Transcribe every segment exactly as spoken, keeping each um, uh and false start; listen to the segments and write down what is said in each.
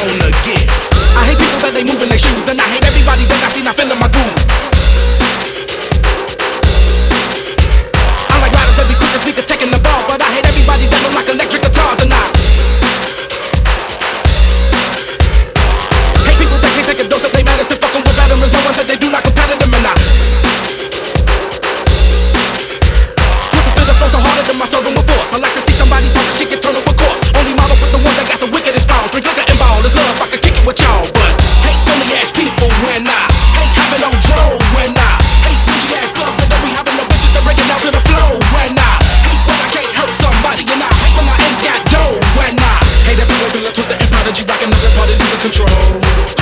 wanna get. I hate people that they move in their shoes, and I hate everybody that I see not feeling my groove. I like riders that be quick and sneak taking the ball, but I hate everybody that look like electric guitars, and I hate people that can't take a dose of their medicine, fucking with veterans, knowing that they do not compare to them, and I so harder than my soul with force. I like to see somebody talk shit get turned up a corpse. Only model with the ones that got the wickedest fouls. Drink liquor and ball, it's love, I can kick it with y'all. But hate phony ass people when I hate having no drone when I hate bougie ass clubs that don't be having no bitches that break it down to the flow when I hate when I can't hurt somebody and I hate when I ain't got dough when I hate everyone feeling twisted and prodigy rocking up their party losing control.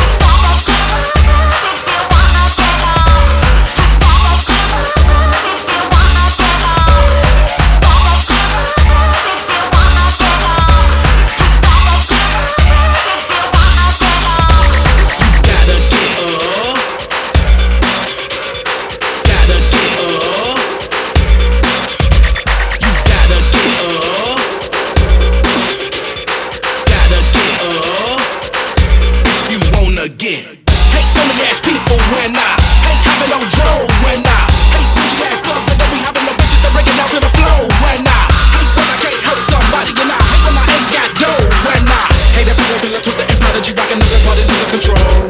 Again. Hate phony ass people when I hate having no drone when I hate bougie ass clubs that don't be having no bitches that break it down to the flow when I hate when I can't hurt somebody and I hate when I ain't got dough when I hate everyone feeling twisted and prodigy rocking up their party losing control.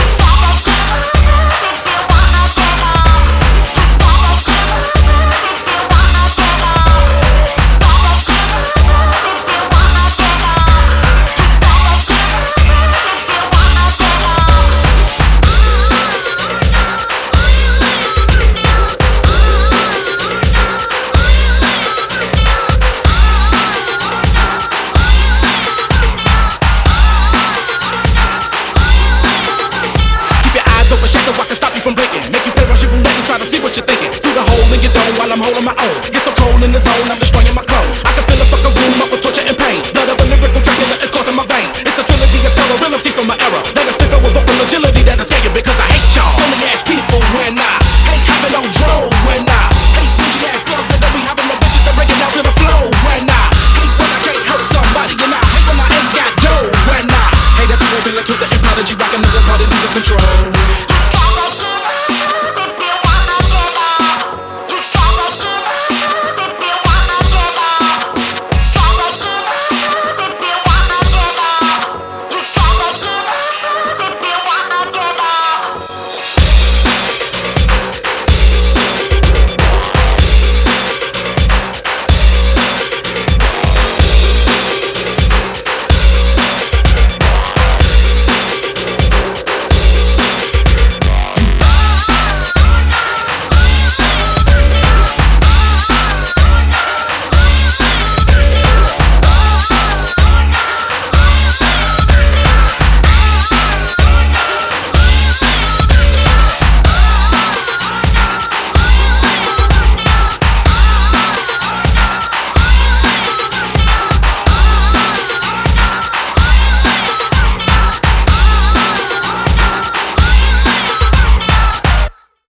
From breaking, make you play Russian roulette and try to see what you're thinking. Through the hole in your dome while I'm holding my own. Get so cold in the zone, I'm destroying my clone. I can fill a fucking room up with torture and pain. Blood of a lyrical Dracula is coursing my veins. It's a trilogy of terror, real from my era.